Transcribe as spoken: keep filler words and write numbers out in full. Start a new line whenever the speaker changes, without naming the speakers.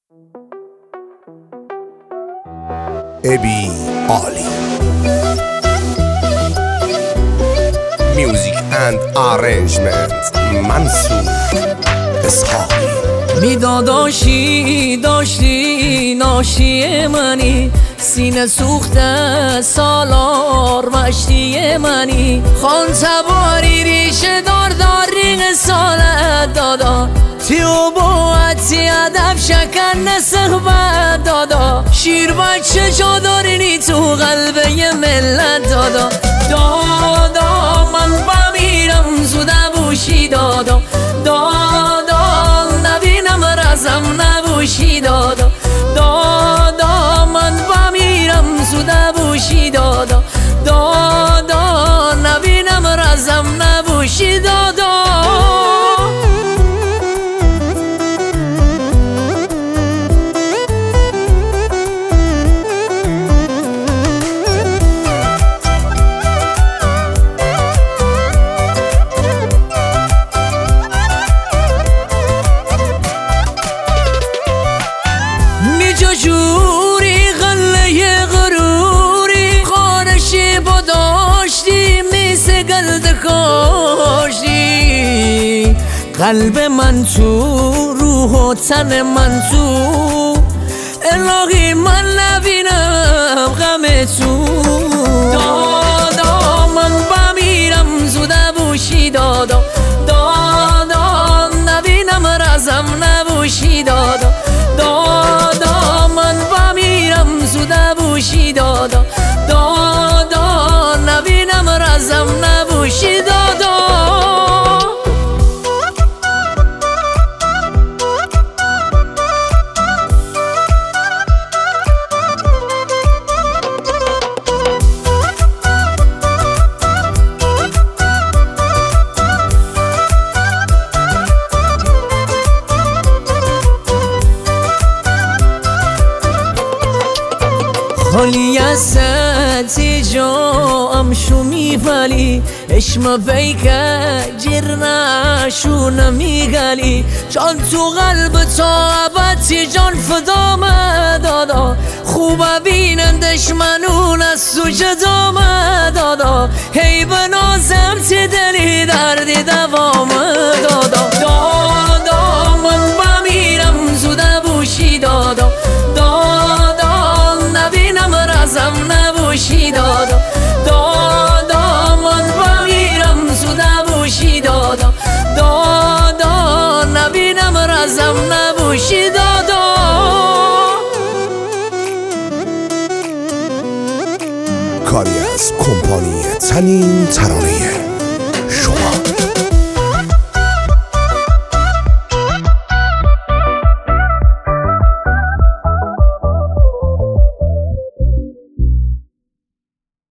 ابی عالی میوزیک اند آرنجمنت منصور اسحاقی.
می داداشی داشتی ناشی منی، سینه سوخته سالار مشتی منی، خان تباری ریشه دار دار رینگ سالت دادا، تیو باعتی ادب شکن نسخبت دادا، شیر بچه جا دارینی تو قلبه ی ملت دادا. دادا من بمیرم زوده بوشی دادا، دادا نبینم رزم نبوشی دادا، دادا من بمیرم زوده بوشی دادا، دادا نبینم رزم نبوشی دادا. جوری غله غروری خارشی با داشتی میسه گلد کاشتی، قلب من تو روح و تن من تو، الهی من نبینم غم تو. دادا من بمیرم زوده بوشی دادا، دادا نبینم رزم نبوشی دادا، دادا من بمیرم زوده بوشی دادا، دادا نبینم رزم نبوشی دادا. حالی از ستی جا امشو میفلی، اشم بیکه جیر نشو نمیگلی، جان تو قلب تا ابدی جان فدام دادا، خوب بینن دشمنون از تو جدام دادا، هی بنازم تی دلی دردی دوام دادا. دادا من بمیرم زوده بوشی دادا، رزم نبوشی دادا، دادا من بمیرم زوده بوشی دادا، دادا نبینم رزم نبوشی دادا.
کاری از کمپانی تنین ترانه